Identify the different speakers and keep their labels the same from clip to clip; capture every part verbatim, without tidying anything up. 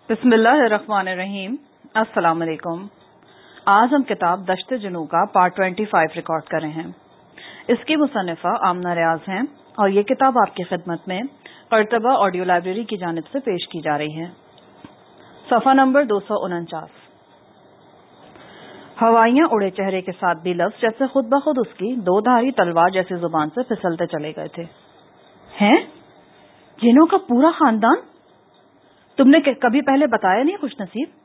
Speaker 1: بسم اللہ الرحمن الرحیم۔ السلام علیکم۔ آج ہم کتاب دشت جنو کا پارٹ پچیس ریکارڈ کر رہے ہیں۔ اس کی مصنفہ آمنہ ریاض ہیں اور یہ کتاب آپ کی خدمت میں قرطبہ آڈیو لائبریری کی جانب سے پیش کی جا رہی ہے۔ صفحہ نمبر دو سو انچاس۔ ہوائیاں اڑے چہرے کے ساتھ بھی لفظ جیسے خود بخود اس کی دو دھاری تلوار جیسی زبان سے پھسلتے چلے گئے تھے۔ ہیں؟ جنوں کا پورا خاندان؟ تم نے کبھی پہلے بتایا نہیں خوش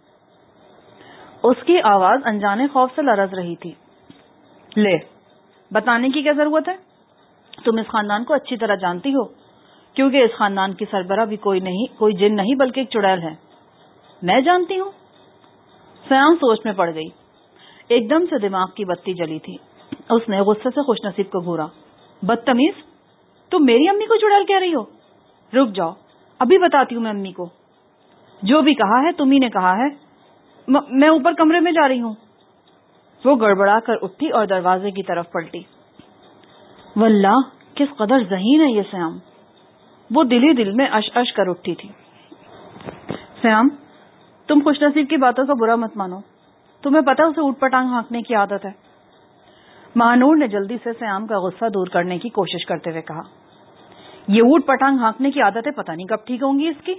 Speaker 1: نصیب؟ اس کی آواز انجانے خوف سے لرز رہی تھی۔ لے، بتانے کی کیا ضرورت ہے؟ تم اس خاندان کو اچھی طرح جانتی ہو، کیونکہ اس خاندان کی سربراہ بھی کوئی نہیں کوئی جن نہیں بلکہ ایک چڑیل ہے۔ میں جانتی ہوں؟ سیام سوچ میں پڑ گئی۔ ایک دم سے دماغ کی بتی جلی تھی۔ اس نے غصے سے خوش نصیب کو گھورا۔ بدتمیز، تم میری امی کو چڑیل کہہ رہی ہو؟ رک جاؤ، ابھی بتاتی ہوں میں امی کو۔ جو بھی کہا ہے تم ہی نے کہا ہے۔ میں اوپر کمرے میں جا رہی ہوں۔ وہ گڑبڑا کر اٹھی اور دروازے کی طرف پلٹی۔ واللہ کس قدر ذہین ہے یہ سیام۔ وہ دلی دل میں اش اش کر اٹھی تھی۔ سیام، تم خوش نصیب کی باتوں کا برا مت مانو۔ تمہیں پتہ اسے اوٹ پٹانگ ہانکنے کی عادت ہے۔ مہانور نے جلدی سے سیام کا غصہ دور کرنے کی کوشش کرتے ہوئے کہا، یہ اوٹ پٹانگ ہانکنے کی عادتیں پتہ نہیں کب ٹھیک ہوں گی اس کی۔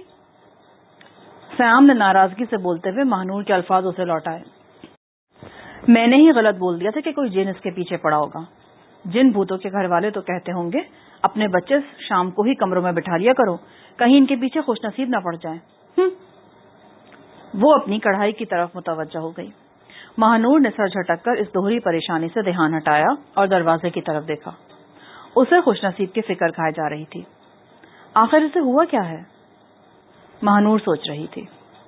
Speaker 1: سیام نے ناراضگی سے بولتے ہوئے مہانور کے الفاظ اسے لوٹائے۔ میں نے ہی غلط بول دیا تھا کہ کوئی جن اس کے پیچھے پڑا ہوگا۔ جن بھوتوں کے گھر والے تو کہتے ہوں گے اپنے بچے شام کو ہی کمروں میں بٹھا لیا کرو، کہیں ان کے پیچھے خوش نصیب نہ پڑ جائیں۔ ہم۔ وہ اپنی کڑھائی کی طرف متوجہ ہو گئی۔ مہانور نے سر جھٹک کر اس دوہری پریشانی سے دھیان ہٹایا اور دروازے کی طرف دیکھا۔ اسے خوش نصیب کی فکر کھائے جا رہی تھی۔ آخر اسے ہوا کیا ہے؟ مہانور سوچ رہی تھی۔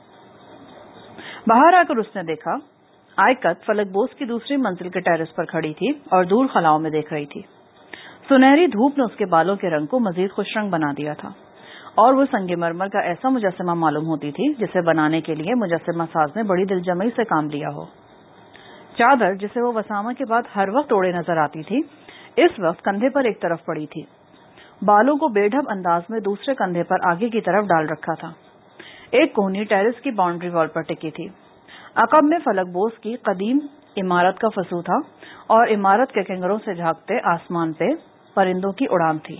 Speaker 1: باہر آ کر اس نے دیکھا آئکت فلک بوس کی دوسری منزل کے ٹیرس پر کھڑی تھی اور دور خلاؤں میں دیکھ رہی تھی۔ سنہری دھوپ نے اس کے بالوں کے رنگ کو مزید خوش رنگ بنا دیا تھا اور وہ سنگ مرمر کا ایسا مجسمہ معلوم ہوتی تھی جسے بنانے کے لیے مجسمہ ساز نے بڑی دل جمعی سے کام لیا ہو۔ چادر جسے وہ وسامہ کے بعد ہر وقت اوڑے نظر آتی تھی، اس وقت کندھے پر ایک طرف پڑی تھی۔ بالوں کو بے ڈھب انداز میں دوسرے کندھے پر آگے کی طرف ڈال رکھا تھا۔ ایک کونی ٹیرس کی باؤنڈری وال پر ٹکی تھی۔ عقب میں فلک بوس کی قدیم عمارت کا فسو تھا اور عمارت کے کنگروں سے جھانکتے آسمان پہ پرندوں کی اڑان تھی۔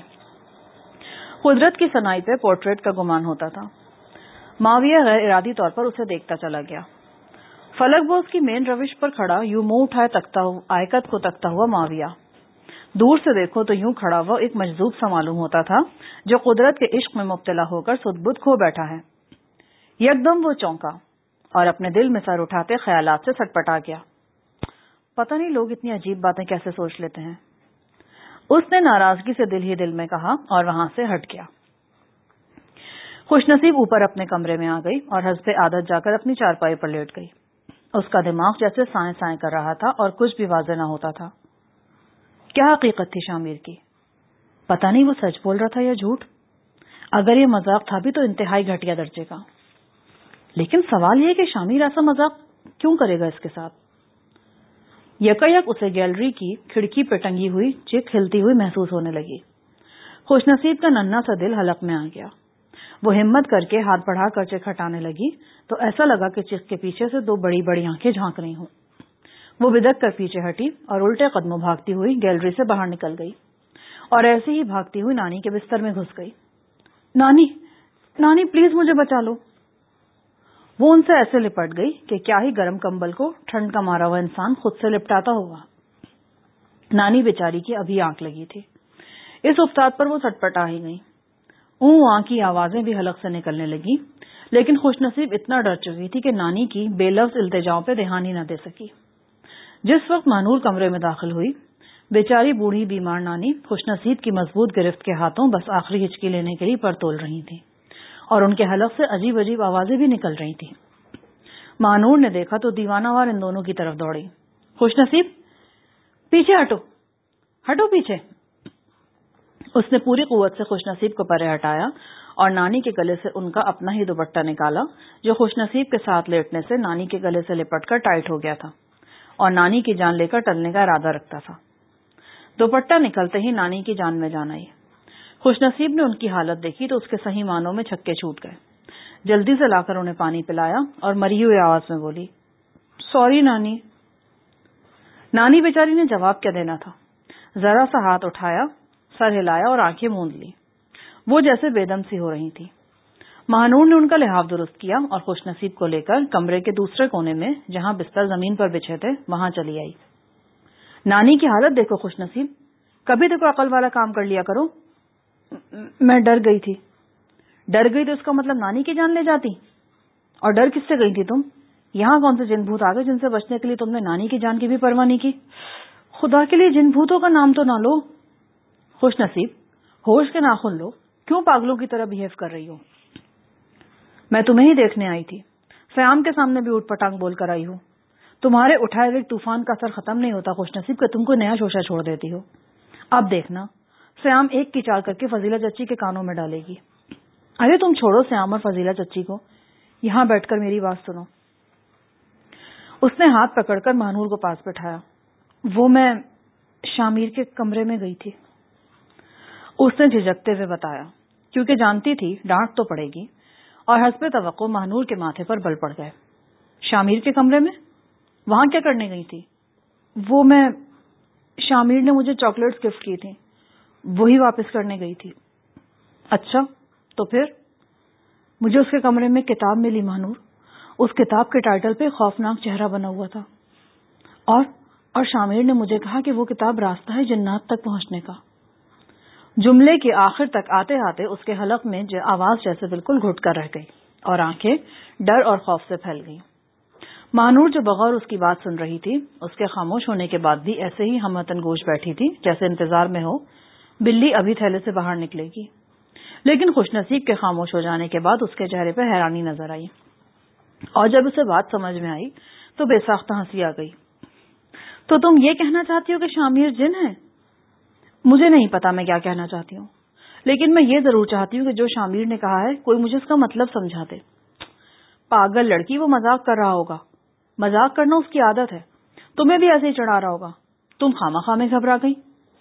Speaker 1: قدرت کی صنائی پہ پورٹریٹ کا گمان ہوتا تھا۔ معاویہ غیر ارادی طور پر اسے دیکھتا چلا گیا۔ فلک بوس کی مین روش پر کھڑا یوں منہ اٹھائے تکتا ہوا آئکت کو تکتا ہوا معاویہ دور سے دیکھو تو یوں کھڑا ہوا ایک مجذوب سا معلوم ہوتا تھا جو قدرت کے عشق میں مبتلا ہو کر سد بد کھو بیٹھا ہے۔ یکدم وہ چونکا اور اپنے دل میں سر اٹھاتے خیالات سے سٹپٹا گیا۔ پتہ نہیں لوگ اتنی عجیب باتیں کیسے سوچ لیتے ہیں۔ اس نے ناراضگی سے دل ہی دل میں کہا اور وہاں سے ہٹ گیا۔ خوش نصیب اوپر اپنے کمرے میں آ گئی اور حسب عادت جا کر اپنی چارپائی پر لیٹ گئی۔ اس کا دماغ جیسے سائیں سائیں کر رہا تھا اور کچھ بھی واضح نہ ہوتا تھا۔ کیا حقیقت تھی شامیر کی؟ پتہ نہیں وہ سچ بول رہا تھا یا جھوٹ۔ اگر یہ مذاق تھا بھی تو انتہائی گھٹیا درجے کا۔ لیکن سوال یہ کہ شامیر ایسا مذاق کیوں کرے گا اس کے ساتھ؟ یکایک اسے گیلری کی کھڑکی پہ ٹنگی ہوئی چک ہلتی ہوئی محسوس ہونے لگی۔ خوش نصیب کا ننھا سا دل حلق میں آ گیا۔ وہ ہمت کر کے ہاتھ بڑھا کر چک ہٹانے لگی تو ایسا لگا کہ چک کے پیچھے سے دو بڑی بڑی آنکھیں جھانک رہی ہوں۔ وہ بدک کر پیچھے ہٹی اور الٹے قدموں بھاگتی ہوئی گیلری سے باہر نکل گئی اور ایسے ہی بھاگتی ہوئی نانی کے بستر میں گھس گئی۔ نانی، نانی پلیز مجھے بچا لو۔ وہ ان سے ایسے لپٹ گئی کہ کیا ہی گرم کمبل کو ٹھنڈ کا مارا ہوا انسان خود سے لپٹاتا ہوگا۔ نانی بیچاری کی ابھی آنکھ لگی تھی۔ اس افتاد پر وہ سٹپٹا ہی گئی۔ اوں آں کی آوازیں بھی حلق سے نکلنے لگی، لیکن خوش نصیب اتنا ڈر چکی تھی کہ نانی کی بے لفظ التجاؤں پہ دھیان ہی نہ دے سکی۔ جس وقت مہانور کمرے میں داخل ہوئی، بیچاری بوڑھی بیمار نانی خوش نصیب کی مضبوط گرفت کے ہاتھوں بس آخری ہچکی لینے کے لیے پر تول رہی تھی اور ان کے حلق سے عجیب عجیب آوازیں بھی نکل رہی تھیں۔ مہانور نے دیکھا تو دیوانہ وار ان دونوں کی طرف دوڑی۔ خوش نصیب، پیچھے ہٹو، ہٹو پیچھے۔ اس نے پوری قوت سے خوش نصیب کو پرے ہٹایا اور نانی کے گلے سے ان کا اپنا ہی دوپٹہ نکالا جو خوش نصیب کے ساتھ لیٹنے سے نانی کے گلے سے لپٹ کر ٹائٹ ہو گیا تھا اور نانی کی جان لے کر ٹلنے کا ارادہ رکھتا تھا۔ دوپٹہ نکلتے ہی نانی کی جان میں جان آئی۔ خوش نصیب نے ان کی حالت دیکھی تو اس کے صحیح معنوں میں چھکے چھوٹ گئے۔ جلدی سے لا کر انہیں پانی پلایا اور مری ہوئی آواز میں بولی، سوری نانی۔ نانی بیچاری نے جواب کیا دینا تھا، ذرا سا ہاتھ اٹھایا، سر ہلایا اور آنکھیں موند لی۔ وہ جیسے بے دم سی ہو رہی تھی۔ مہانور نے ان کا لحاف درست کیا اور خوش نصیب کو لے کر کمرے کے دوسرے کونے میں جہاں بستر زمین پر بچھے تھے وہاں چلی آئی۔ نانی کی حالت دیکھو خوش نصیب، کبھی تو کوئی عقل والا کام کر لیا کرو۔ میں ڈر گئی تھی۔ ڈر گئی تو اس کا مطلب نانی کی جان لے جاتی؟ اور ڈر کس سے گئی تھی تم؟ یہاں کون سے جن بھوت آ گئے جن سے بچنے کے لیے تم نے نانی کی جان کی بھی پرواہ نہیں کی؟ خدا کے لیے جن بھوتوں کا نام تو نہ لو۔ خوش نصیب، ہوش کے ناخن لو، کیوں پاگلوں کی طرح بہیو کر رہی ہو؟ میں تمہیں ہی دیکھنے آئی تھی، سیام کے سامنے بھی اٹھ پٹانگ بول کر آئی ہوں۔ تمہارے اٹھائے ہوئے طوفان کا اثر ختم نہیں ہوتا خوش نصیب کہ تم کو نیا شوشہ چھوڑ دیتی ہو۔ اب دیکھنا، سیام ایک کی چال کر کے فضیلہ چچی کے کانوں میں ڈالے گی۔ ارے تم چھوڑو سیام اور فضیلہ چچی کو، یہاں بیٹھ کر میری بات سنو۔ اس نے ہاتھ پکڑ کر مہانور کو پاس بٹھایا۔ وہ میں شامیر کے کمرے میں گئی تھی، اس نے جھجکتے ہوئے بتایا، کیونکہ جانتی تھی ڈانٹ تو پڑے گی، اور حسب توقع مہانور کے ماتھے پر بل پڑ گئے۔ شامیر کے کمرے میں؟ وہاں کیا کرنے گئی تھی؟ وہ میں شامیر نے مجھے چاکلیٹس گفٹ کی تھی، وہی واپس کرنے گئی تھی۔ اچھا، تو پھر؟ مجھے اس کے کمرے میں کتاب ملی مہانور، اس کتاب کے ٹائٹل پہ خوفناک چہرہ بنا ہوا تھا، اور اور شامیر نے مجھے کہا کہ وہ کتاب راستہ ہے جنات تک پہنچنے کا۔ جملے کے آخر تک آتے آتے اس کے حلق میں آواز جیسے بالکل گھٹ کر رہ گئی اور آنکھیں ڈر اور خوف سے پھیل گئیں۔ مہانور جو بغور اس کی بات سن رہی تھی، اس کے خاموش ہونے کے بعد بھی ایسے ہی ہم وطن گوش بیٹھی تھی جیسے انتظار میں ہو بلی ابھی تھیلے سے باہر نکلے گی۔ لیکن خوش نصیب کے خاموش ہو جانے کے بعد اس کے چہرے پہ حیرانی نظر آئی، اور جب اسے بات سمجھ میں آئی تو بے ساختہ ہنسی آ گئی۔ تو تم یہ کہنا چاہتی ہو کہ شامیر جن ہے؟ مجھے نہیں پتا میں کیا کہنا چاہتی ہوں، لیکن میں یہ ضرور چاہتی ہوں کہ جو شامیر نے کہا ہے کوئی مجھے اس کا مطلب سمجھا دے۔ پاگل لڑکی، وہ مذاق کر رہا ہوگا، مذاق کرنا اس کی عادت ہے، تمہیں بھی ایسے ہی چڑھا رہا ہوگا، تم خامہ خامے گھبرا گئی۔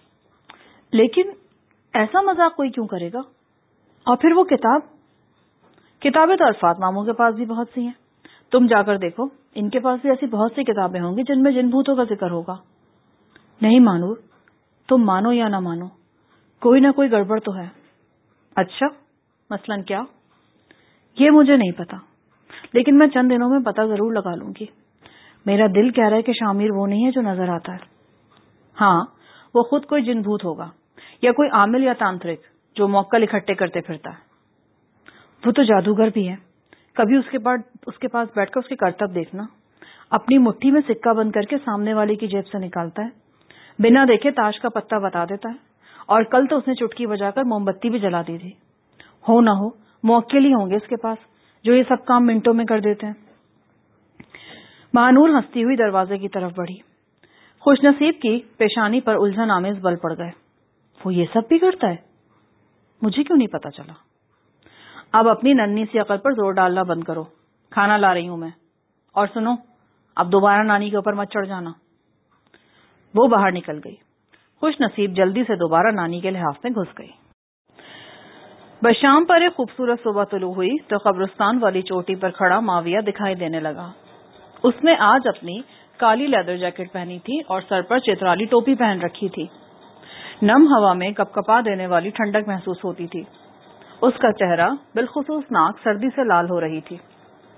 Speaker 1: لیکن ایسا مذاق کوئی کیوں کرے گا؟ اور پھر وہ کتاب؟ کتابیں تو عرفات ماموں کے پاس بھی بہت سی ہیں، تم جا کر دیکھو، ان کے پاس بھی ایسی بہت سی کتابیں ہوں گی جن میں جن بھوتوں کا ذکر ہوگا۔ نہیں مانور، تم مانو یا نہ مانو، کوئی نہ کوئی گڑبڑ تو ہے۔ اچھا، مثلاً کیا؟ یہ مجھے نہیں پتا، لیکن میں چند دنوں میں پتہ ضرور لگا لوں گی۔ میرا دل کہہ رہا ہے کہ شامیر وہ نہیں ہے جو نظر آتا ہے۔ ہاں، وہ خود کوئی جن بھوت ہوگا، یا کوئی عامل یا تانترک جو موکل اکٹھے کرتے پھرتا ہے۔ وہ تو جادوگر بھی ہے، کبھی اس کے پاس اس کے پاس بیٹھ کر اس کے کرتب دیکھنا، اپنی مٹھی میں سکہ بند کر کے سامنے والے کی جیب سے نکالتا ہے، بنا دیکھے تاش کا پتہ بتا دیتا ہے، اور کل تو اس نے چٹکی بجا کر موم بتی بھی جلا دی تھی۔ ہو نہ ہو موکل ہی ہوں گے اس کے پاس جو یہ سب کام منٹوں میں کر دیتے ہیں۔ مہانور ہنستی ہوئی دروازے کی طرف بڑھی۔ خوش نصیب کی پیشانی پر الجھن آمیز بل پڑ گئے۔ وہ یہ سب بھی کرتا ہے؟ مجھے کیوں نہیں پتا چلا؟ اب اپنی ننھی سی عقل پر زور ڈالنا بند کرو، کھانا لا رہی ہوں میں، اور سنو، اب دوبارہ نانی کے اوپر مت چڑھ جانا۔ وہ باہر نکل گئی۔ خوش نصیب جلدی سے دوبارہ نانی کے لحاف میں گھس گئی۔ بشام پر ایک خوبصورت صبح طلوع ہوئی تو قبرستان والی چوٹی پر کھڑا معاویہ دکھائی دینے لگا۔ اس نے آج اپنی کالی لیدر جیکٹ پہنی تھی اور سر پر چترالی ٹوپی پہن رکھی تھی۔ نم ہوا میں کپ کپا دینے والی ٹھنڈک محسوس ہوتی تھی۔ اس کا چہرہ بالخصوص ناک سردی سے لال ہو رہی تھی۔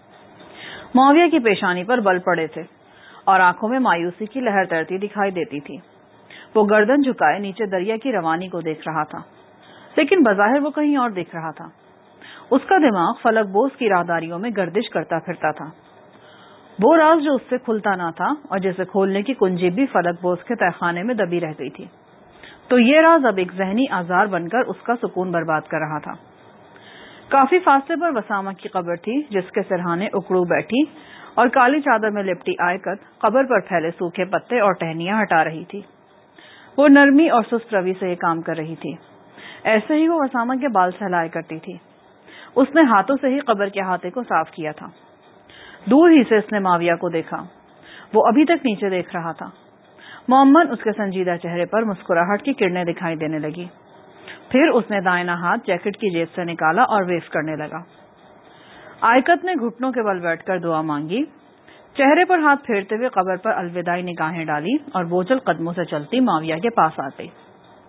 Speaker 1: معاویہ کی پیشانی پر بل پڑے تھے اور آنکھوں میں مایوسی کی لہر تیرتی دکھائی دیتی تھی۔ وہ گردن جھکائے نیچے دریا کی روانی کو دیکھ رہا تھا، لیکن بظاہر وہ کہیں اور دیکھ رہا تھا۔ اس کا دماغ فلک بوز کی راہداریوں میں گردش کرتا پھرتا تھا۔ وہ راز جو اس سے کھلتا نہ تھا اور جسے کھولنے کی کنجی بھی فلک بوز کے تہہ خانے میں دبی رہ گئی تھی، تو یہ راز اب ایک ذہنی آزار بن کر اس کا سکون برباد کر رہا تھا۔ کافی فاصلے پر وسامہ کی قبر تھی جس کے سرہانے اکڑو بیٹھی اور کالی چادر میں لپٹی آئکت قبر پر پھیلے سوکھے پتے اور ٹہنیاں ہٹا رہی تھی۔ وہ نرمی اور سست روی سے یہ کام کر رہی تھی۔ ایسے ہی وہ وسامہ کے بال سہلایا کرتی تھی۔ اس نے ہاتھوں سے ہی قبر کے احاطے کو صاف کیا تھا۔ دور ہی سے اس نے معاویہ کو دیکھا، وہ ابھی تک نیچے دیکھ رہا تھا۔ معمن اس کے سنجیدہ چہرے پر مسکراہٹ کی کرنیں دکھائی دینے لگی۔ پھر اس نے دائیں ہاتھ جیکٹ کی جیب سے نکالا اور ویو کرنے لگا۔ آئکت نے گھٹنوں کے بل بیٹھ کر دعا مانگی، چہرے پر ہاتھ پھیرتے ہوئے قبر پر الوداعی نگاہیں ڈالی اور بوجھل قدموں سے چلتی معاویہ کے پاس آ گئی۔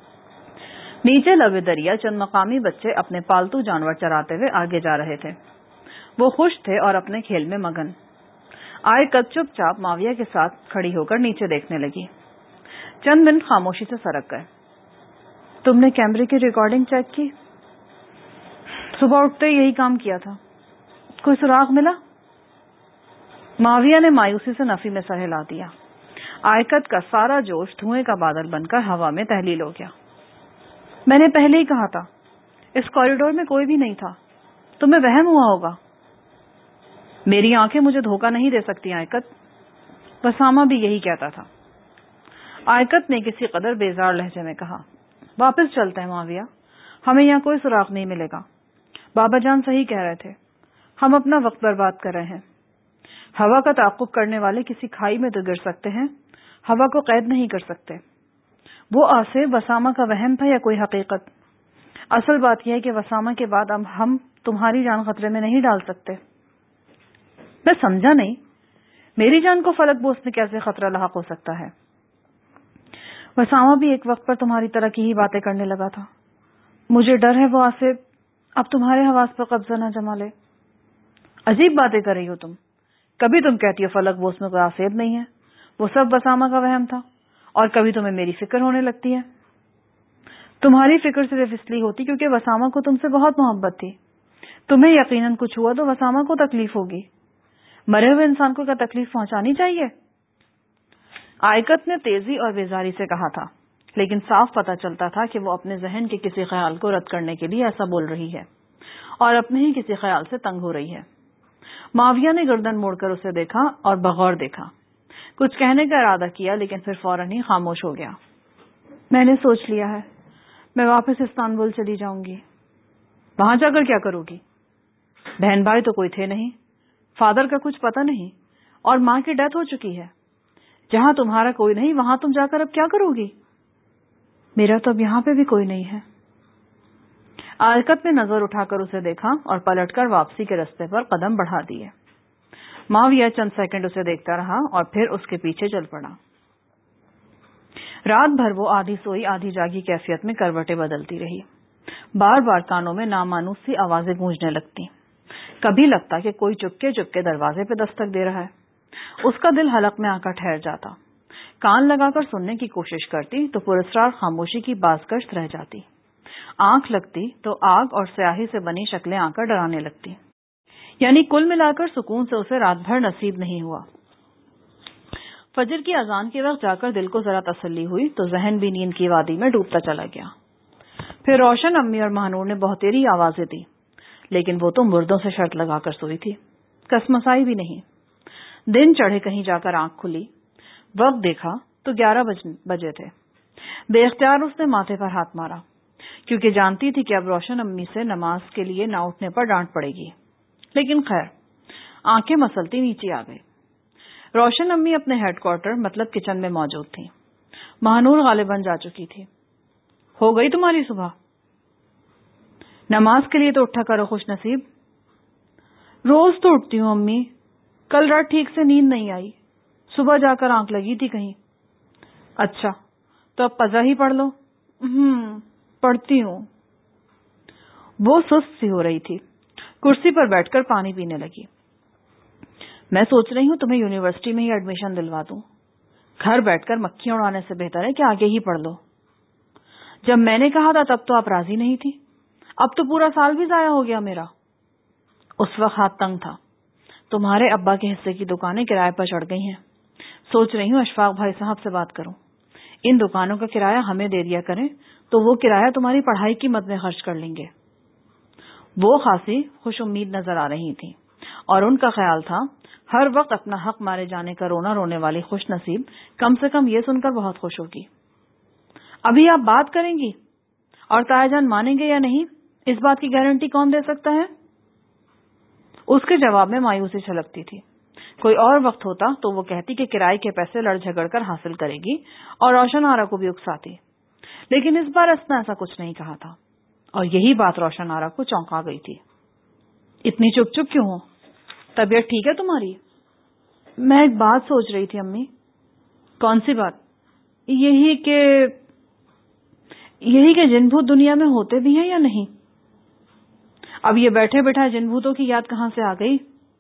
Speaker 1: نیچے لبے دریا چند مقامی بچے اپنے پالتو جانور چراتے ہوئے آگے جا رہے تھے۔ وہ خوش تھے اور اپنے کھیل میں مگن۔ آئکت چپ چاپ معاویہ کے ساتھ کھڑی ہو کر نیچے دیکھنے لگی۔ چند منٹ خاموشی سے سرک گئے۔ تم نے کیمرے کی ریکارڈنگ چیک کی؟ صبح اٹھتے ہی یہی کام کیا تھا۔ کوئی سراغ ملا؟ معاویہ نے مایوسی سے نفی میں سر ہلا دیا۔ آئکت کا سارا جوش دھوئیں کا بادل بن کر ہوا میں تحلیل ہو گیا۔ میں نے پہلے ہی کہا تھا، اس کوریڈور میں کوئی بھی نہیں تھا، تمہیں وہم ہوا ہوگا۔ میری آنکھیں مجھے دھوکہ نہیں دے سکتی آئکت، وسامہ بھی یہی کہتا تھا۔ آئکت نے کسی قدر بیزار لہجے میں کہا، واپس چلتے ہیں معاویہ، ہمیں یہاں کوئی سراغ نہیں ملے گا۔ بابا جان صحیح کہہ رہے تھے، ہم اپنا وقت برباد کر رہے ہیں۔ ہوا کا تعاقب کرنے والے کسی کھائی میں تو گر سکتے ہیں، ہوا کو قید نہیں کر سکتے۔ وہ آصف وسامہ کا وہم تھا یا کوئی حقیقت؟ اصل بات یہ ہے کہ وسامہ کے بعد اب ہم تمہاری جان خطرے میں نہیں ڈال سکتے۔ میں سمجھا نہیں، میری جان کو فلک بوس میں کیسے خطرہ لاحق ہو سکتا ہے؟ وسامہ بھی ایک وقت پر تمہاری طرح کی ہی باتیں کرنے لگا تھا۔ مجھے ڈر ہے وہ آصف اب تمہارے حواس پر قبضہ نہ جما لے۔ عجیب باتیں کر رہی ہو تم، کبھی تم کہتی ہو فلک بوس میں کوئی آصف نہیں ہے، وہ سب وسامہ کا وہم تھا، اور کبھی تمہیں میری فکر ہونے لگتی ہے۔ تمہاری فکر صرف اس لیے ہوتی کیونکہ وسامہ کو تم سے بہت محبت تھی۔ تمہیں یقیناً کچھ ہوا تو وسامہ کو تکلیف ہوگی، مرے ہوئے انسان کو کیا تکلیف پہنچانی چاہیے؟ آئکت نے تیزی اور بیزاری سے کہا تھا، لیکن صاف پتہ چلتا تھا کہ وہ اپنے ذہن کے کسی خیال کو رد کرنے کے لیے ایسا بول رہی ہے اور اپنے ہی کسی خیال سے تنگ ہو رہی ہے۔ معاویہ نے گردن موڑ کر اسے دیکھا اور بغور دیکھا، کچھ کہنے کا ارادہ کیا لیکن پھر فوراً ہی خاموش ہو گیا۔ میں نے سوچ لیا ہے، میں واپس استنبول چلی جاؤں گی۔ وہاں جا کر کیا کروں گی؟ بہن بھائی تو کوئی تھے نہیں، فادر کا کچھ پتہ نہیں، اور ماں کی ڈیتھ ہو چکی ہے۔ جہاں تمہارا کوئی نہیں وہاں تم جا کر اب کیا کرو گی؟ میرا تو اب یہاں پہ بھی کوئی نہیں ہے۔ آئکت نے نظر اٹھا کر اسے دیکھا اور پلٹ کر واپسی کے رستے پر قدم بڑھا دیے۔ معاویہ چند سیکنڈ اسے دیکھتا رہا اور پھر اس کے پیچھے چل پڑا۔ رات بھر وہ آدھی سوئی آدھی جاگی کیفیت میں کروٹیں بدلتی رہی۔ بار بار کانوں میں نامانوس سی آوازیں گونجنے لگتی۔ کبھی لگتا کہ کوئی چپکے چپکے دروازے پہ دستک دے رہا ہے۔ اس کا دل حلق میں آ کر ٹھہر جاتا۔ کان لگا کر سننے کی کوشش کرتی تو پراسرار خاموشی کی بازگشت رہ جاتی۔ آنکھ لگتی تو آگ اور سیاہی سے بنی شکلیں آ کر ڈرانے لگتی۔ یعنی کل ملا کر سکون سے اسے رات بھر نصیب نہیں ہوا۔ فجر کی اذان کے وقت جا کر دل کو ذرا تسلی ہوئی تو ذہن بھی نیند کی وادی میں ڈوبتا چلا گیا۔ پھر روشن امی اور مہنور نے بہتیری آوازیں دی، لیکن وہ تو مردوں سے شرط لگا کر سوئی تھی، کسمسائی بھی نہیں۔ دن چڑھے کہیں جا کر آنکھ کھلی، وقت دیکھا تو گیارہ بجے تھے۔ بے اختیار اس نے ماتھے پر ہاتھ مارا، کیونکہ جانتی تھی کہ اب روشن امی سے نماز کے لیے نہ اٹھنے پر ڈانٹ پڑے گی، لیکن خیر آنکھیں مسلتی نیچے آ گئی۔ روشن امی اپنے ہیڈ کوارٹر مطلب کچن میں موجود تھی۔ مہنور غالباً جا چکی تھی۔ ہو گئی تمہاری صبح؟ نماز کے لیے تو اٹھا کرو خوش نصیب۔ روز تو اٹھتی ہوں امی، کل رات ٹھیک سے نیند نہیں آئی، صبح جا کر آنکھ لگی تھی کہیں۔ اچھا تو اب قضا ہی پڑھ لو۔ ہم پڑھتی ہوں۔ وہ سست سی ہو رہی تھی، کرسی پر بیٹھ کر پانی پینے لگی۔ میں سوچ رہی ہوں تمہیں یونیورسٹی میں ہی ایڈمیشن دلوا دوں، گھر بیٹھ کر مکھیاں اڑانے سے بہتر ہے کہ آگے ہی پڑھ لو۔ جب میں نے کہا تھا تب تو آپ راضی نہیں تھی، اب تو پورا سال بھی ضائع ہو گیا میرا۔ اس وقت ہاتھ تنگ تھا، تمہارے ابا کے حصے کی دکانیں کرائے پر چڑھ گئی ہیں، سوچ رہی ہوں اشفاق بھائی صاحب سے بات کروں، ان دکانوں کا کرایہ ہمیں دے دیا کریں تو وہ کرایہ تمہاری پڑھائی کی مد میں خرچ کر لیں گے۔ وہ خاصی خوش امید نظر آ رہی تھی اور ان کا خیال تھا ہر وقت اپنا حق مارے جانے کا رونا رونے والی خوش نصیب کم سے کم یہ سن کر بہت خوش ہوگی۔ ابھی آپ بات کریں گی اور تایا جان مانیں گے یا نہیں، اس بات کی گارنٹی کون دے سکتا ہے؟ اس کے جواب میں مایوسی چھلکتی تھی۔ کوئی اور وقت ہوتا تو وہ کہتی کہ کرائے کے پیسے لڑ جھگڑ کر حاصل کرے گی اور روشن آرا کو بھی اکساتی، لیکن اس بار اس نے ایسا کچھ نہیں کہا تھا اور یہی بات روشن آرا کو چونکا گئی تھی۔ اتنی چپ چپ کیوں ہو؟ طبیعت ٹھیک ہے تمہاری؟ میں ایک بات سوچ رہی تھی امی۔ کون سی بات؟ یہی کہ یہی کہ جن بھوت دنیا میں ہوتے بھی ہیں یا نہیں؟ اب یہ بیٹھے بیٹھائے جن بھوتوں کی یاد کہاں سے آ گئی؟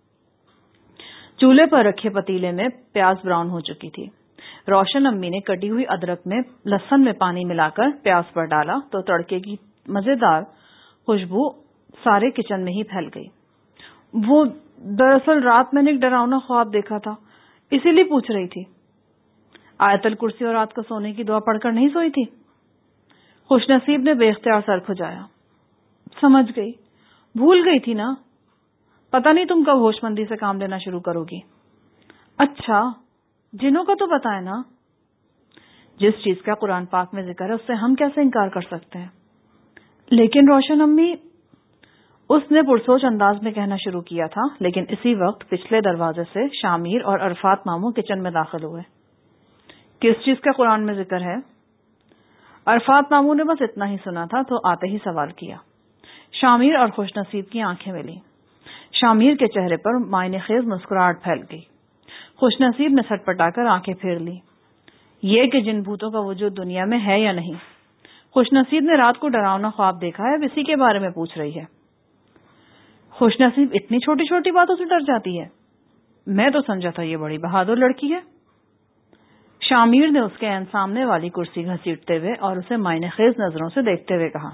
Speaker 1: چولہے پر رکھے پتیلے میں پیاز براؤن ہو چکی تھی۔ روشن امی نے کٹی ہوئی ادرک میں لہسن میں پانی ملا کر پیاز پر ڈالا تو تڑکے کی مزیدار خوشبو سارے کچن میں ہی پھیل گئی۔ وہ دراصل رات میں نے ایک ڈراؤنا خواب دیکھا تھا، اسی لیے پوچھ رہی تھی۔ آیت الکرسی اور رات کو سونے کی دعا پڑھ کر نہیں سوئی تھی؟ خوش نصیب نے بے اختیار سر کھجایا۔ سمجھ گئی، بھول گئی تھی نا۔ پتہ نہیں تم کب ہوش مندی سے کام لینا شروع کرو گی۔ اچھا، جنوں کا تو بتائے نا۔ جس چیز کا قرآن پاک میں ذکر ہے اس سے ہم کیسے انکار کر سکتے ہیں؟ لیکن روشن امی، اس نے پرسوچ انداز میں کہنا شروع کیا تھا، لیکن اسی وقت پچھلے دروازے سے شامیر اور عرفات ماموں کچن میں داخل ہوئے۔ کس چیز کا قرآن میں ذکر ہے؟ عرفات ماموں نے بس اتنا ہی سنا تھا تو آتے ہی سوال کیا۔ شامیر اور خوش نصیب کی آنکھیں ملیں۔ شامیر کے چہرے پر معنی خیز مسکراہٹ پھیل گئی۔ خوش نصیب نے سٹ پٹا کر آنکھیں پھیر لی۔ یہ کہ جن بھوتوں کا وجود دنیا میں ہے یا نہیں؟ خوش نصیب نے رات کو ڈراؤنا خواب دیکھا ہے، اب اسی کے بارے میں پوچھ رہی ہے۔ خوش نصیب اتنی چھوٹی چھوٹی باتوں سے ڈر جاتی ہے؟ میں تو سمجھا تھا یہ بڑی بہادر لڑکی ہے۔ شامیر نے اس کے عین سامنے والی کرسی گھسیٹتے ہوئے اور اسے معنی خیز نظروں سے دیکھتے ہوئے کہا۔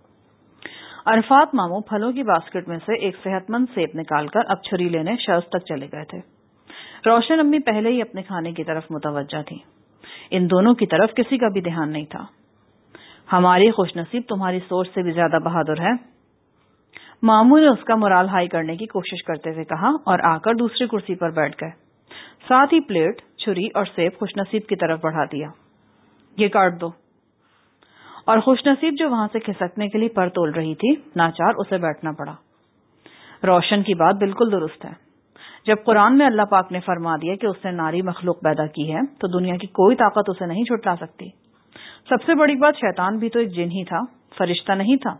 Speaker 1: عرفات ماموں پھلوں کی باسکٹ میں سے ایک صحت مند سیب نکال کر اب چھری لینے شرز تک چلے گئے تھے۔ روشن امی پہلے ہی اپنے کھانے کی طرف متوجہ تھی۔ ان دونوں کی طرف کسی کا بھی دھیان نہیں تھا۔ ہماری خوش نصیب تمہاری سوچ سے بھی زیادہ بہادر ہے، ماموں نے اس کا مرال ہائی کرنے کی کوشش کرتے ہوئے کہا اور آ کر دوسری کرسی پر بیٹھ گئے۔ ساتھ ہی پلیٹ، چھری اور سیب خوش نصیب کی طرف بڑھا دیا۔ یہ کاٹ دو۔ اور خوش نصیب جو وہاں سے کھسکنے کے لیے پر تول رہی تھی، ناچار اسے بیٹھنا پڑا۔ روشن کی بات بالکل درست ہے۔ جب قرآن میں اللہ پاک نے فرما دیا کہ اس نے ناری مخلوق پیدا کی ہے تو دنیا کی کوئی طاقت اسے نہیں چھٹلا سکتی۔ سب سے بڑی بات، شیطان بھی تو ایک جن ہی تھا، فرشتہ نہیں تھا۔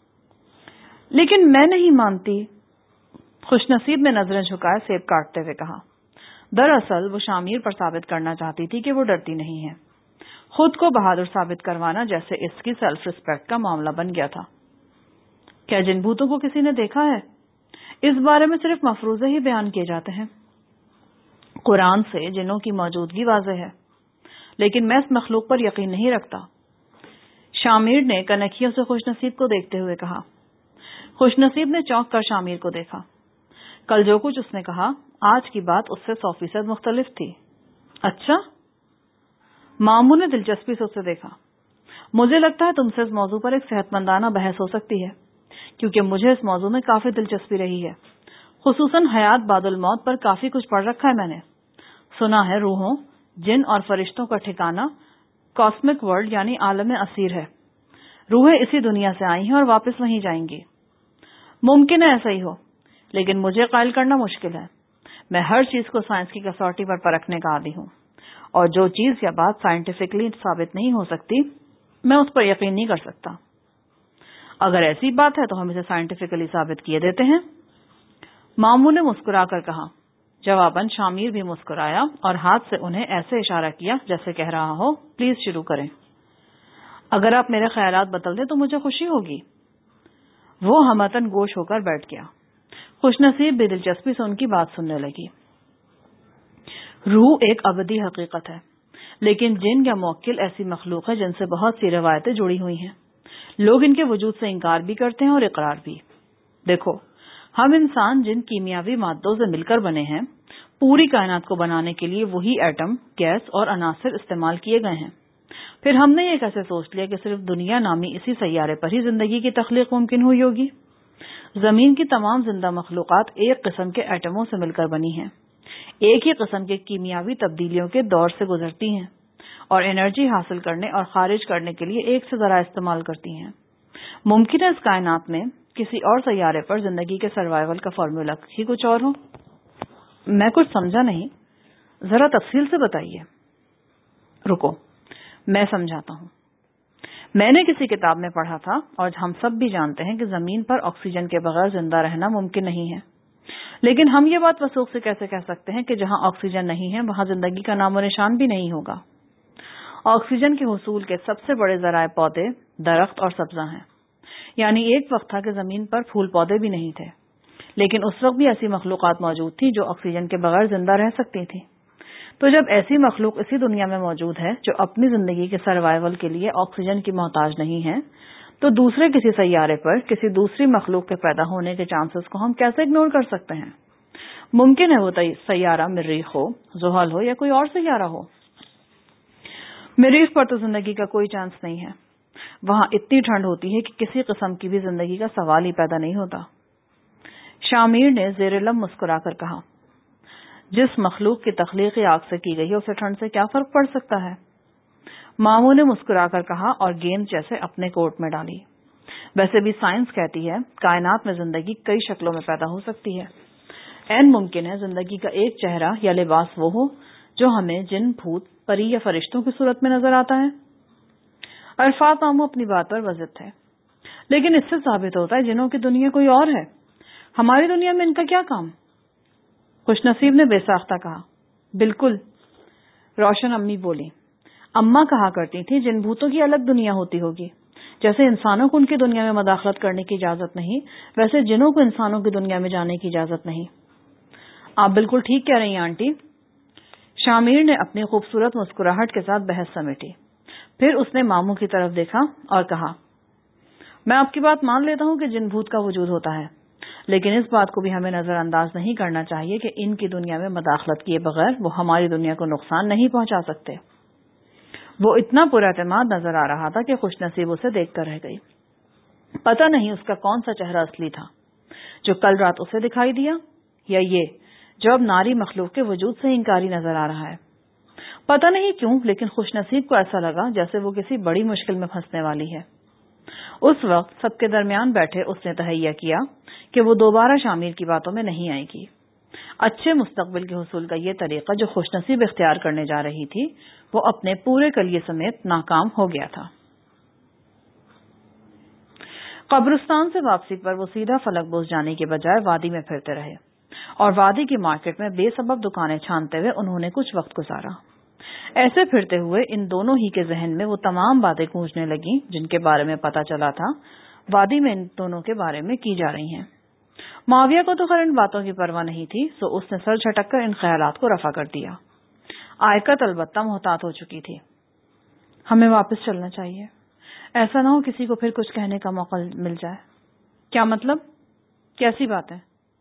Speaker 1: لیکن میں نہیں مانتی، خوش نصیب نے نظریں جھکائے سیب کاٹتے ہوئے کہا۔ دراصل وہ شامیر پر ثابت کرنا چاہتی تھی کہ وہ ڈرتی نہیں ہے۔ خود کو بہادر ثابت کروانا جیسے اس کی سیلف ریسپیکٹ کا معاملہ بن گیا تھا۔ کیا جن بھوتوں کو کسی نے دیکھا ہے؟ اس بارے میں صرف مفروضے ہی بیان کیے جاتے ہیں۔ قرآن سے جنوں کی موجودگی واضح ہے، لیکن میں اس مخلوق پر یقین نہیں رکھتا۔ شامیر نے کنکھیوں سے خوش نصیب کو دیکھتے ہوئے کہا۔ خوش نصیب نے چونک کر شامیر کو دیکھا۔ کل جو کچھ اس نے کہا، آج کی بات اس سے سو فیصد مختلف تھی۔ اچھا؟ ماموں نے دلچسپی سے اسے دیکھا۔ مجھے لگتا ہے تم سے اس موضوع پر ایک صحت مندانہ بحث ہو سکتی ہے، کیونکہ مجھے اس موضوع میں کافی دلچسپی رہی ہے۔ خصوصاً حیات بعد الموت پر کافی کچھ پڑھ رکھا ہے میں نے۔ سنا ہے روحوں، جن اور فرشتوں کا ٹھکانہ کاسمک ورلڈ یعنی عالم اسیر ہے۔ روحیں اسی دنیا سے آئی ہیں اور واپس وہیں جائیں گی۔ ممکن ہے ایسا ہی ہو، لیکن مجھے قائل کرنا مشکل ہے۔ میں ہر چیز کو سائنس کی کسوٹی پر پرکھنے کا عادی ہوں، اور جو چیز یا بات سائنٹیفکلی ثابت نہیں ہو سکتی، میں اس پر یقین نہیں کر سکتا۔ اگر ایسی بات ہے تو ہم اسے سائنٹیفکلی ثابت کیے دیتے ہیں، ماموں نے مسکرا کر کہا۔ جواباً شامیر بھی مسکرایا اور ہاتھ سے انہیں ایسے اشارہ کیا جیسے کہہ رہا ہو، پلیز شروع کریں۔ اگر آپ میرے خیالات بدل دیں تو مجھے خوشی ہوگی۔ وہ ہمتاً گوش ہو کر بیٹھ گیا۔ خوش نصیب بھی دلچسپی سے ان کی بات سننے لگی۔ روح ایک ابدی حقیقت ہے، لیکن جن یا موکل ایسی مخلوق ہے جن سے بہت سی روایتیں جڑی ہوئی ہیں۔ لوگ ان کے وجود سے انکار بھی کرتے ہیں اور اقرار بھی۔ دیکھو، ہم انسان جن کیمیاوی مادوں سے مل کر بنے ہیں، پوری کائنات کو بنانے کے لیے وہی ایٹم، گیس اور عناصر استعمال کیے گئے ہیں۔ پھر ہم نے یہ کیسے سوچ لیا کہ صرف دنیا نامی اسی سیارے پر ہی زندگی کی تخلیق ممکن ہوئی ہوگی؟ زمین کی تمام زندہ مخلوقات ایک قسم کے ایٹموں سے مل کر بنی ہیں، ایک ہی قسم کے کیمیاوی تبدیلیوں کے دور سے گزرتی ہیں اور انرجی حاصل کرنے اور خارج کرنے کے لیے ایک سے ذرائع استعمال کرتی ہیں۔ ممکن ہے اس کائنات میں کسی اور سیارے پر زندگی کے سروائیول کا فارمولا ہی کچھ اور ہو۔ میں کچھ سمجھا نہیں، ذرا تفصیل سے بتائیے۔ رکو، میں سمجھاتا ہوں۔ میں نے کسی کتاب میں پڑھا تھا اور ہم سب بھی جانتے ہیں کہ زمین پر آکسیجن کے بغیر زندہ رہنا ممکن نہیں ہے، لیکن ہم یہ بات وثوق سے کیسے کہہ سکتے ہیں کہ جہاں آکسیجن نہیں ہے وہاں زندگی کا نام و نشان بھی نہیں ہوگا؟ آکسیجن کے حصول کے سب سے بڑے ذرائع پودے، درخت اور سبزہ ہیں، یعنی ایک وقت تھا کہ زمین پر پھول پودے بھی نہیں تھے، لیکن اس وقت بھی ایسی مخلوقات موجود تھی جو آکسیجن کے بغیر زندہ رہ سکتی تھی۔ تو جب ایسی مخلوق اسی دنیا میں موجود ہے جو اپنی زندگی کے سروائیول کے لیے آکسیجن کی محتاج نہیں ہے، تو دوسرے کسی سیارے پر کسی دوسری مخلوق کے پیدا ہونے کے چانسز کو ہم کیسے اگنور کر سکتے ہیں؟ ممکن ہے وہ سیارہ مریخ ہو، زحل ہو یا کوئی اور سیارہ ہو۔ مریخ پر تو زندگی کا کوئی چانس نہیں ہے، وہاں اتنی ٹھنڈ ہوتی ہے کہ کسی قسم کی بھی زندگی کا سوال ہی پیدا نہیں ہوتا۔ شامیر نے زیر لب مسکرا کر کہا، جس مخلوق کی تخلیق آگ سے کی گئی ہے اسے ٹھنڈ سے کیا فرق پڑ سکتا ہے؟ ماموں نے مسکرا کر کہا اور گیند جیسے اپنے کوٹ میں ڈالی۔ ویسے بھی سائنس کہتی ہے کائنات میں زندگی کئی شکلوں میں پیدا ہو سکتی ہے۔ عین ممکن ہے زندگی کا ایک چہرہ یا لباس وہ ہو جو ہمیں جن، بھوت، پری یا فرشتوں کی صورت میں نظر آتا ہے۔ عرفات ماموں اپنی بات پر وزد تھے، لیکن اس سے ثابت ہوتا ہے جنوں کی دنیا کوئی اور ہے، ہماری دنیا میں ان کا کیا کام؟ خوش نصیب نے بے ساختہ کہا، بالکل۔ روشن امی بولی، اماں کہا کرتی تھی جن بھوتوں کی الگ دنیا ہوتی ہوگی، جیسے انسانوں کو ان کی دنیا میں مداخلت کرنے کی اجازت نہیں، ویسے جنوں کو انسانوں کی دنیا میں جانے کی اجازت نہیں۔ آپ بالکل ٹھیک کہہ رہی ہیں آنٹی۔ شامیر نے اپنی خوبصورت مسکراہٹ کے ساتھ بحث سمیٹی، پھر اس نے ماموں کی طرف دیکھا اور کہا، میں آپ کی بات مان لیتا ہوں کہ جن بھوت کا وجود ہوتا ہے، لیکن اس بات کو بھی ہمیں نظر انداز نہیں کرنا چاہیے کہ ان کی دنیا میں مداخلت کیے بغیر وہ ہماری دنیا کو نقصان نہیں پہنچا سکتے۔ وہ اتنا پر اعتماد نظر آ رہا تھا کہ خوش نصیب اسے دیکھ کر رہ گئی۔ پتہ نہیں اس کا کون سا چہرہ اصلی تھا، جو کل رات اسے دکھائی دیا، یا یہ جو اب ناری مخلوق کے وجود سے انکاری نظر آ رہا ہے۔ پتہ نہیں کیوں، لیکن خوش نصیب کو ایسا لگا جیسے وہ کسی بڑی مشکل میں پھنسنے والی ہے۔ اس وقت سب کے درمیان بیٹھے اس نے تہیہ کیا کہ وہ دوبارہ شامیر کی باتوں میں نہیں آئے گی۔ اچھے مستقبل کے حصول کا یہ طریقہ جو خوش نصیب اختیار کرنے جا رہی تھی وہ اپنے پورے کلیے سمیت ناکام ہو گیا تھا۔ قبرستان سے واپسی پر وہ سیدھا فلک بوس جانے کے بجائے وادی میں پھرتے رہے اور وادی کی مارکیٹ میں بے سبب دکانیں چھانتے ہوئے انہوں نے کچھ وقت گزارا۔ ایسے پھرتے ہوئے ان دونوں ہی کے ذہن میں وہ تمام باتیں گونجنے لگیں جن کے بارے میں پتا چلا تھا وادی میں ان دونوں کے بارے میں کی جا رہی ہیں۔ معاویہ کو تو خیر ان باتوں کی پرواہ نہیں تھی، سو اس نے سر جھٹک کر ان خیالات کو رفع کر دیا۔ آئکت البتہ محتاط ہو چکی تھی۔ ہمیں واپس چلنا چاہیے، ایسا نہ ہو کسی کو پھر کچھ کہنے کا موقع مل جائے۔ کیا مطلب؟ کیسی بات ہے؟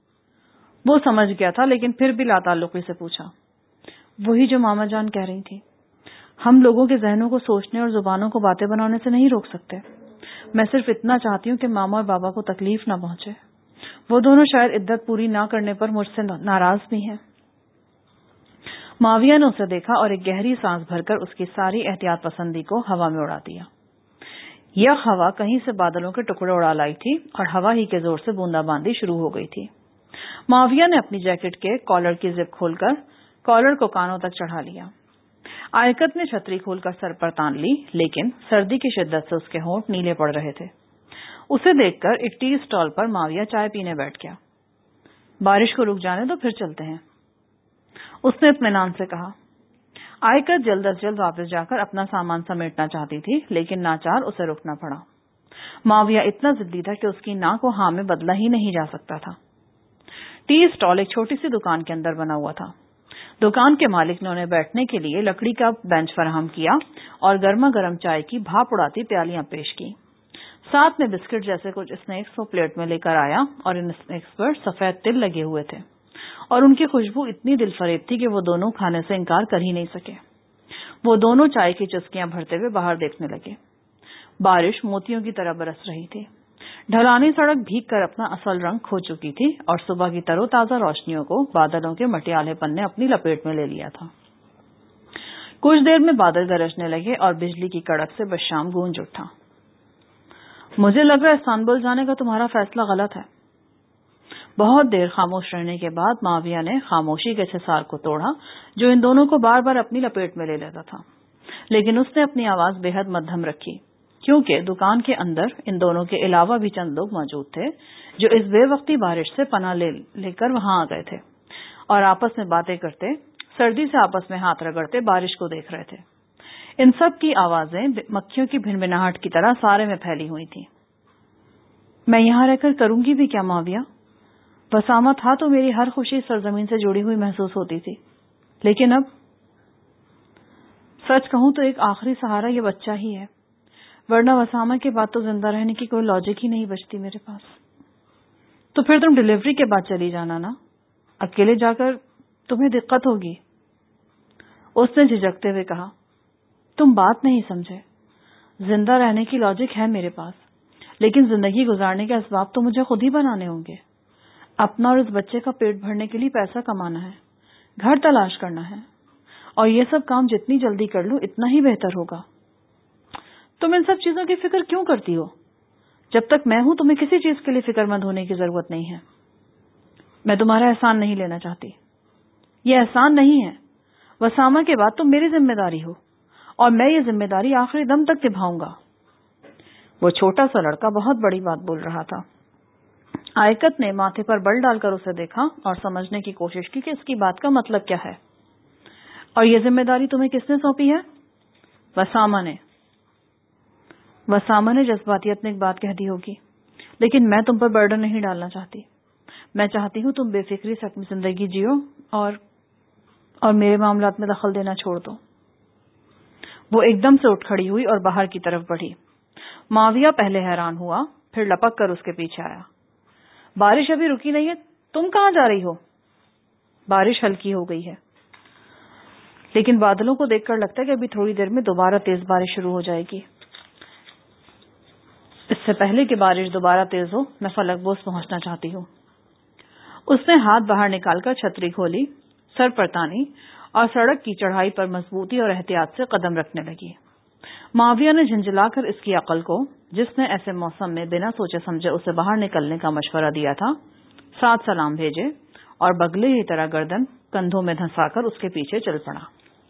Speaker 1: وہ سمجھ گیا تھا لیکن پھر بھی لاتعلقی سے پوچھا۔ وہی جو ماما جان کہہ رہی تھی، ہم لوگوں کے ذہنوں کو سوچنے اور زبانوں کو باتیں بنانے سے نہیں روک سکتے۔ میں صرف اتنا چاہتی ہوں کہ ماما اور بابا کو تکلیف نہ پہنچے۔ وہ دونوں شاید عدت پوری نہ کرنے پر مجھ سے ناراض بھی ہیں۔ معاویہ نے اسے دیکھا اور ایک گہری سانس بھر کر اس کی ساری احتیاط پسندی کو ہوا میں اڑا دیا۔ یک ہوا کہیں سے بادلوں کے ٹکڑے اڑا لائی تھی اور ہوا ہی کے زور سے بوندا باندی شروع ہو گئی تھی۔ معاویہ نے اپنی جیکٹ کے کالر کی زپ کھول کر کالر کو کانوں تک چڑھا لیا۔ آئکت نے چھتری کھول کر سر پر تان لی، لیکن سردی کی شدت سے اس کے ہونٹ نیلے پڑ رہے تھے۔ اسے دیکھ کر ایک ٹی اسٹال پر معاویہ چائے پینے بیٹھ گیا۔ بارش کو رک جانے تو پھر چلتے ہیں، اس نے اطمینان سے کہا۔ آئکت جلد از جلد واپس جا کر اپنا سامان سمیٹنا چاہتی تھی، لیکن ناچار اسے رکنا پڑا۔ معاویہ اتنا ضدی تھا کہ اس کی نا کو ہاں میں بدلا ہی نہیں جا سکتا تھا۔ ٹی اسٹال ایک چھوٹی سی دکان کے اندر بنا ہوا تھا۔ دکان کے مالک نے انہیں بیٹھنے کے لیے لکڑی کا بینچ فراہم کیا اور گرما گرم چائے کی بھاپ اڑاتی پیالیاں پیش کی۔ ساتھ میں بسکٹ جیسے کچھ اسنیکس وہ پلیٹ میں لے کر آیا اور ان اسنیکس پر سفید تل لگے ہوئے تھے اور ان کی خوشبو اتنی دل فریب تھی کہ وہ دونوں کھانے سے انکار کر ہی نہیں سکے۔ وہ دونوں چائے کی چسکیاں بھرتے ہوئے باہر دیکھنے لگے۔ بارش موتیوں کی طرح برس رہی تھی۔ ڈھلانی سڑک بھیگ کر اپنا اصل رنگ کھو چکی تھی اور صبح کی ترو تازہ روشنیوں کو بادلوں کے مٹیالے پن نے اپنی لپیٹ میں لے لیا تھا۔ کچھ دیر میں بادل گرجنے لگے اور بجلی کی کڑک سے بشام گونج اٹھا۔ مجھے لگ رہا ہے استنبول جانے کا تمہارا فیصلہ غلط ہے۔ بہت دیر خاموش رہنے کے بعد معاویہ نے خاموشی کے حصار کو توڑا جو ان دونوں کو بار بار اپنی لپیٹ میں لے لیتا تھا، لیکن اس نے اپنی آواز بے حد مدھم رکھی، کیونکہ دکان کے اندر ان دونوں کے علاوہ بھی چند لوگ موجود تھے جو اس بے وقتی بارش سے پناہ لے لے کر وہاں آ گئے تھے اور آپس میں باتیں کرتے، سردی سے آپس میں ہاتھ رگڑتے بارش کو دیکھ رہے تھے۔ ان سب کی آوازیں مکھیوں کی بھنبھناہٹ کی طرح سارے میں پھیلی ہوئی تھیں۔ میں یہاں رہ کر کروں گی بھی کیا معاویہ؟ وسامہ تھا تو میری ہر خوشی سرزمین سے جڑی ہوئی محسوس ہوتی تھی، لیکن اب سچ کہوں تو ایک آخری سہارا یہ بچہ ہی ہے، ورنہ وسامہ کے بعد تو زندہ رہنے کی کوئی لاجک ہی نہیں بچتی میرے پاس۔ تو پھر تم ڈلیوری کے بعد چلی جانا نا، اکیلے جا کر تمہیں دقت ہوگی، اس نے جھجکتے ہوئے کہا۔ تم بات نہیں سمجھے، زندہ رہنے کی لاجک ہے میرے پاس، لیکن زندگی گزارنے کے اسباب تو مجھے خود ہی بنانے ہوں گے۔ اپنا اور اس بچے کا پیٹ بھرنے کے لیے پیسہ کمانا ہے، گھر تلاش کرنا ہے، اور یہ سب کام جتنی جلدی کر لوں اتنا ہی بہتر ہوگا۔ تم ان سب چیزوں کی فکر کیوں کرتی ہو؟ جب تک میں ہوں تمہیں کسی چیز کے لیے فکر مند ہونے کی ضرورت نہیں ہے۔ میں تمہارا احسان نہیں لینا چاہتی، یہ احسان نہیں ہے، وسامہ کے بعد تم میری ذمہ داری ہو اور میں یہ ذمہ داری آخری دم تک نبھاؤں گا۔ وہ چھوٹا سا لڑکا بہت بڑی بات بول رہا تھا۔ آئکت نے ماتھے پر بل ڈال کر اسے دیکھا اور سمجھنے کی کوشش کی کہ اس کی بات کا مطلب کیا ہے۔ اور یہ ذمہ داری تمہیں کس نے سونپی ہے؟ وسامہ نے۔ وسامہ نے جذباتیت میں ایک بات کہہ دی ہوگی، لیکن میں تم پر برڈن نہیں ڈالنا چاہتی۔ میں چاہتی ہوں تم بے فکری سے اپنی زندگی جیو اور اور میرے معاملات میں دخل دینا چھوڑ دو۔ وہ ایک دم سے اٹھ کھڑی ہوئی اور باہر کی طرف بڑھی۔ معاویہ پہلے حیران ہوا، پھر لپک کر اس کے پیچھے آیا۔ بارش ابھی رکی نہیں ہے، تم کہاں جا رہی ہو؟ بارش ہلکی ہو گئی ہے، لیکن بادلوں کو دیکھ کر لگتا ہے کہ ابھی تھوڑی دیر میں دوبارہ تیز بارش شروع ہو جائے گی۔ اس سے پہلے کہ بارش دوبارہ تیز ہو میں فلک بوس پہنچنا چاہتی ہوں۔ اس نے ہاتھ باہر نکال کر چھتری کھولی، سر پر تانی اور سڑک کی چڑھائی پر مضبوطی اور احتیاط سے قدم رکھنے لگی۔ معاویہ نے جھنجھلا کر اس کی عقل کو، جس نے ایسے موسم میں بنا سوچے سمجھے اسے باہر نکلنے کا مشورہ دیا تھا، ساتھ سلام بھیجے اور بگلے کی طرح گردن کندھوں میں دھنسا کر اس کے پیچھے چل پڑا۔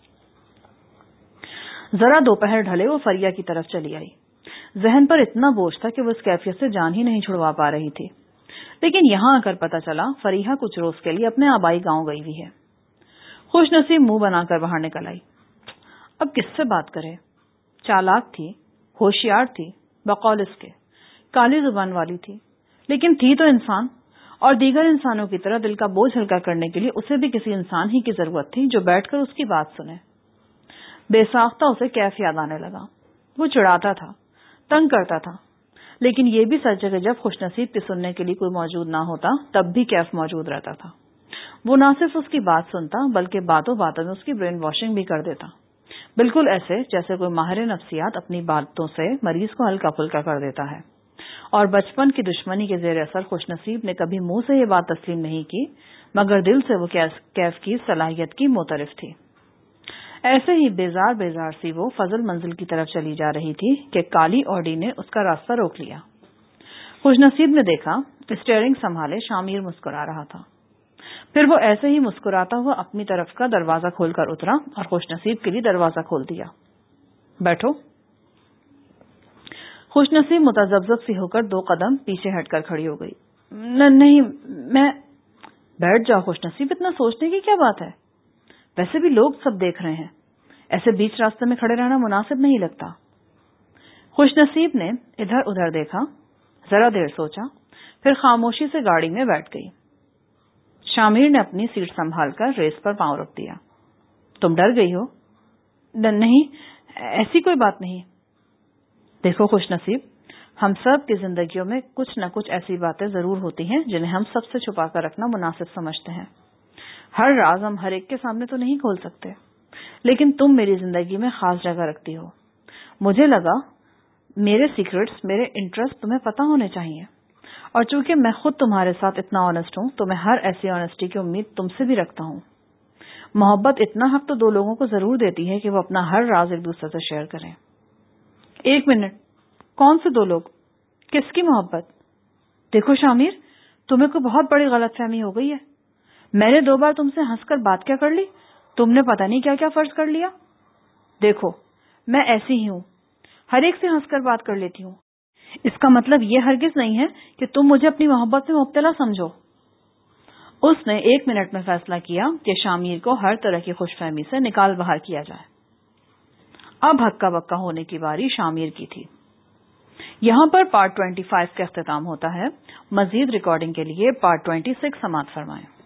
Speaker 1: ذرا دوپہر ڈھلے وہ فریا کی طرف چلی آئی۔ ذہن پر اتنا بوجھ تھا کہ وہ اس کیفیت سے جان ہی نہیں چھڑوا پا رہی تھی، لیکن یہاں آ کر پتا چلا فریحہ کچھ روز کے لیے اپنے آبائی گاؤں گئی ہوئی ہے۔ خوش نصیب منہ بنا کر باہر نکل آئی۔ اب کس سے بات کرے؟ چالاک تھی، ہوشیار تھی، بقول اس کے کالی زبان والی تھی، لیکن تھی تو انسان، اور دیگر انسانوں کی طرح دل کا بوجھ ہلکا کرنے کے لیے اسے بھی کسی انسان ہی کی ضرورت تھی جو بیٹھ کر اس کی بات سنے۔ بے ساختہ اسے کیف یاد آنے لگا۔ وہ چڑھاتا تھا، تنگ کرتا تھا، لیکن یہ بھی سچ ہے کہ جب خوش نصیب کی سننے کے لیے کوئی موجود نہ ہوتا تب بھی کیف موجود رہتا تھا۔ وہ نہ صرف اس کی بات سنتا بلکہ باتوں باتوں میں اس کی برین واشنگ بھی کر دیتا، بالکل ایسے جیسے کوئی ماہر نفسیات اپنی باتوں سے مریض کو ہلکا پھلکا کر دیتا ہے۔ اور بچپن کی دشمنی کے زیر اثر خوش نصیب نے کبھی منہ سے یہ بات تسلیم نہیں کی، مگر دل سے وہ کیف کی صلاحیت کی معترف تھی۔ ایسے ہی بیزار بیزار سی وہ فضل منزل کی طرف چلی جا رہی تھی کہ کالی آڈی نے اس کا راستہ روک لیا۔ خوش نصیب نے دیکھا اسٹیئرنگ سنبھالے شامیر مسکرا رہا تھا، پھر وہ ایسے ہی مسکراتا ہوا اپنی طرف کا دروازہ کھول کر اترا اور خوش نصیب کے لیے دروازہ کھول دیا۔ بیٹھو۔ خوش نصیب متذبذب سی ہو کر دو قدم پیچھے ہٹ کر کھڑی ہو گئی۔ نہیں میں۔ بیٹھ جاؤ خوش نصیب، اتنا سوچنے کی کیا بات ہے؟ ویسے بھی لوگ سب دیکھ رہے ہیں، ایسے بیچ راستے میں کھڑے رہنا مناسب نہیں لگتا۔ خوش نصیب نے ادھر ادھر دیکھا، ذرا دیر سوچا، پھر خاموشی سے گاڑی میں بیٹھ گئی۔ شامیر نے اپنی سیٹ سنبھال کر ریس پر پاؤں رکھ دیا۔ تم ڈر گئی ہو؟ نہیں، ایسی کوئی بات نہیں۔ دیکھو خوش نصیب، ہم سب کی زندگیوں میں کچھ نہ کچھ ایسی باتیں ضرور ہوتی ہیں جنہیں ہم سب سے چھپا کر رکھنا مناسب سمجھتے ہیں۔ ہر راز ہم ہر ایک کے سامنے تو نہیں کھول سکتے، لیکن تم میری زندگی میں خاص جگہ رکھتی ہو۔ مجھے لگا میرے سیکرٹس، میرے انٹرسٹ تمہیں پتہ ہونے چاہیے، اور چونکہ میں خود تمہارے ساتھ اتنا آنےسٹ ہوں تو میں ہر ایسی آنےسٹی کی امید تم سے بھی رکھتا ہوں۔ محبت اتنا حق تو دو لوگوں کو ضرور دیتی ہے کہ وہ اپنا ہر راز ایک دوسرے سے شیئر کریں۔ ایک منٹ، کون سے دو لوگ؟ کس کی محبت؟ دیکھو شامیر، تمہیں کوئی بہت بڑی غلط فہمی ہو گئی ہے۔ میں نے دو بار تم سے ہنس کر بات کیا کر لی، تم نے پتہ نہیں کیا کیا فرض کر لیا۔ دیکھو میں ایسی ہی ہوں، ہر ایک سے ہنس کر بات کر لیتی ہوں. اس کا مطلب یہ ہرگز نہیں ہے کہ تم مجھے اپنی محبت میں مبتلا سمجھو. اس نے ایک منٹ میں فیصلہ کیا کہ شامیر کو ہر طرح کی خوش فہمی سے نکال باہر کیا جائے. اب ہکا بکا ہونے کی باری شامیر کی تھی. یہاں پر پارٹ پچیس کا اختتام ہوتا ہے. مزید ریکارڈنگ کے لیے پارٹ چھبیس سماعت فرمائیں.